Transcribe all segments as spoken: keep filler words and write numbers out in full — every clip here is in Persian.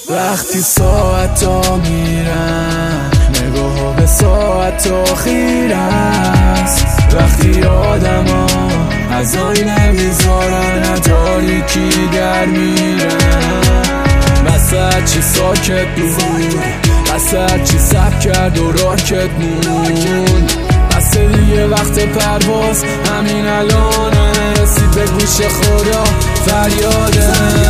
وقتی ساعت ها میرن نگاه ها به ساعت ها خیره است. وقتی آدم ها از آینه میذارن تاریکی در میرن. وسط چی ساکت بود، وسط چی سب کرد و راکت موند. بسه دیگه وقت پرواز همین الانه، رسید به گوش خدا فریاده.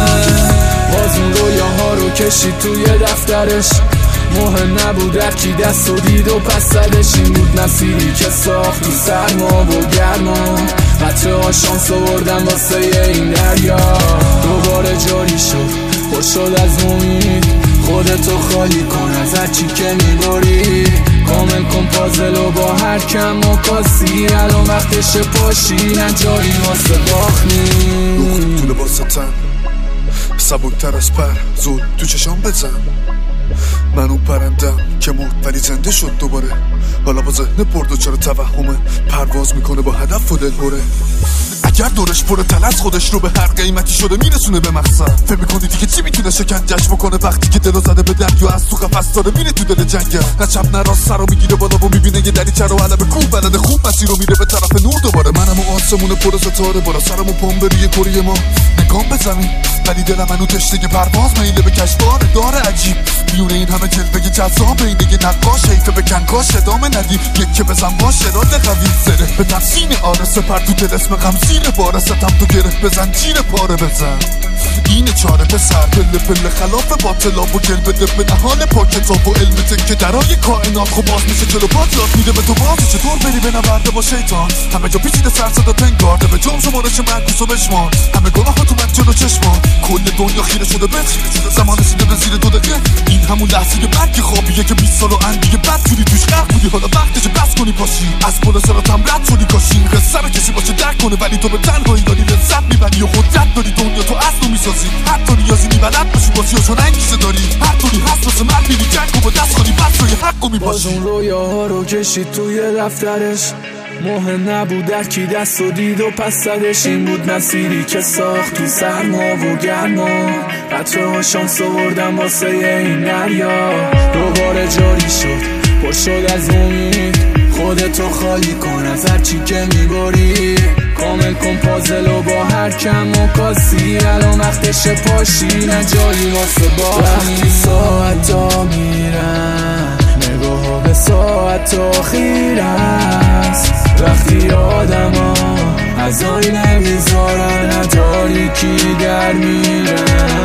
باز اون رویاها رو کشید توی دفترش، مهم نبود رکی دست و دید و پس زدش. این بود مسیری که ساخت تو سرما و گرما، قطره ها شانس آوردن واسه این دریا. دوباره جاری شد پر شد از امید، خودتو خالی کن از هرچی که میباری. کامل کن پازل و با هر کم و کاسی، الان وقتش پاشی نه جایی واسه باخنی. روح تو لباستم سبکتر از پر، زود تو چشام بزن. من اون پرندم که مرد ولی زنده شد دوباره. حالا با ذهن برد و چرا توهمه پرواز میکنه با هدف و دلهوره. اگر دورش پر تلس خودش رو به هر قیمتی شده میرسونه به مقصد. فکر میکنی دیگه چی میتونه شکنجش بکنه وقتی که دلو زده به دریا از تو قفس داره میره تو دل جنگل. نه چپ نه راست سرو میگیره بالا و میبینه یه دریچه رو علم کوه بلده خوب مسیر رو میره به طرف نور دوباره. منم و آسمون پر ستاره بالا سرمو پام بروی کره ما نگام به زمین، ولی دلم منو تشنه پرواز میله به کشفاره داره عجیب. میونه این همه جلوه جذاب این دیگه نقاش حیفه بکن کاش ادامه ندی. یک که بزن باشه راده قوی زره به تفسین آره سپر تو دل اسم غم زیر باره ستم تو گره بزن جیر پاره بزن. اینه چاره پسر پله پله خلاف باطلاب و گل بده به نهال پاکتاب و علم تکه درای کائنات. خب باز میشه جلو پات یاد میده به تو بازی چطور بری به نورده با شیطان. همه جا پیچیده سر صدا پنگارده به جام شمارش معکوس و بشمار. همه گناه ها تو من جلو چشمان، کل دنیا خیره شده به زمان رسیده به زیر دو دقیقه. این همون لحظه برگ خوابیه که بیست سال و اندیگه بد جوری توش غرق بودی. حالا وقتشه بس کنی پاشی از پل صراطم رد شدی. کاشی این قصه رو کسی باشه درک کنه، ولی تو به تنهایی داری لذت میبری و قدرت داری دنیا تو اصل میسازی. حتی نیازی نیملت باشی باشی و چون انگیزه داری هر طوری هست واسه من میری جنگ و با دست کنی بس روی حق و میباشی. باز اون رویاها رو کشید توی دفترش، مهم نبود در کی دست و دید و پس زدش. این بود مسیری که ساخت تو سرما و گرما، قطره ها شانس آوردن واسه این دریا. دوباره جاری شد پر شد از امید، خودتو خالی کن از هرچی که میباری. کامل کن پازل و با هر کم و کاسی، الان وقتش پاشی نه جایی واسه باخنی. وقتی ساعت ها میرن نگاه ها به ساعت ها خیره است. وقتی آدم ها از آینه میذارن تاریکی در میرن.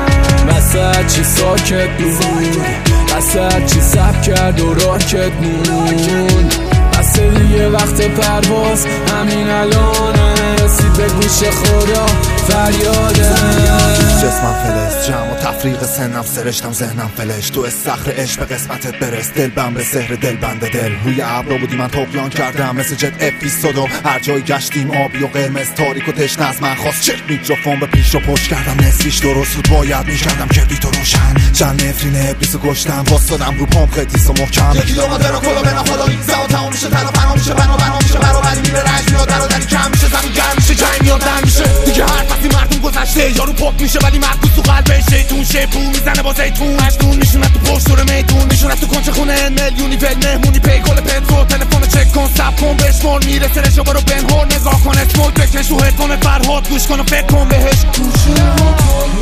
وسط چی ساکت بود، وسط چی سب کرد و راکت موند. بسه دیگه وقت پرواز همین الانه، رسید به گوش خدا فریاده. جسمم فلز جمع و تفریق سنم سرشتم ذهنم فلش. تو استخر عشق به قسمتت برس، دل بم به سحر دل بنده دل. روی ابرا بودی من طغیان کردم مثل جت اپیزودو، هر جای گشتیم آبی و قرمز تاریک و تشنه از من خواست. چک میکروفون به پیش رو پشت کردم، نصفیش درست بود باید میکردم کبریت و روشن. چند نفرین ابلیس و گشتم واسدادم رو پامپ خیتیس و محکم. یکی دو ما درو کلا بنا خدایی زمان تمام میشه تلا فنا میشه بنا بنا میشه برابری میره رنج میاد در و دری کم میشه زمین گرم میشه جنگ میاد در میشه دیگه. هر فصلی مردم گذشته یارو پاک میشه ولی مرکوز تو قلبش شیطون شیپو میزنه با زیتون. مجنون میشونه تو پشت دور میدون، میشونه تو کنچه خونه میلیونی ول مهمونی پی گل پترو. تلفن چک کن ساب کن بشمار میرسه رشو برو بنهور. نگاه کن اسمول بکش و هدفون فرهاد گوش کن و فکر کن بهش. گوشه ها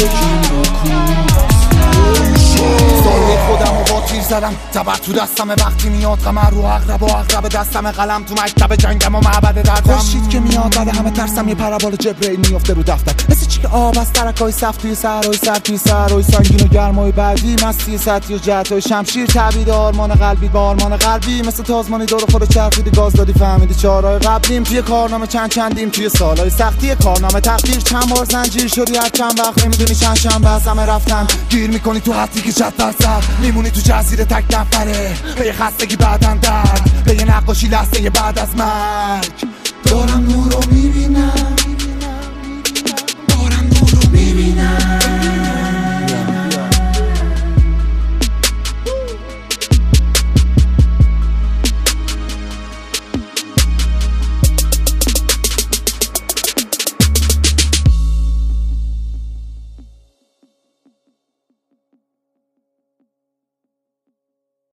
سایه خودم و با تیر زدم تبر تو دستم وقتی میاد قمر رو اقرب و اقرب دستم قلم تو مکتب جنگم و معبد دردم. خوشید که میاد بعد همه ترسم یه پرابال جبرئیل میفته رو دفتر مثل چی که آب از ترکای صف توی سرای سر توی سرای سنگین و گرمای بعدی مستی سطحی و جهتای شمشیر تعبید آرمان قلبی با آرمان قلبی مثل تازمانی دور خود چرخیدی گاز دادی فهمیدی چهارای قبلیم. توی کارنامه چند چندیم توی سالای سختی کارنامه تقدیر چند بار زنجیر شدی هر چند وقت نمیدونی چند شنبه از همه رفتن. گیر میکنی تو حتی که چت درصد میمونی تو جزیره تک نفره به یه خستگی بعدن درد به یه نقاشی لحظه بعد از مرگ. دارم نور رو میبینم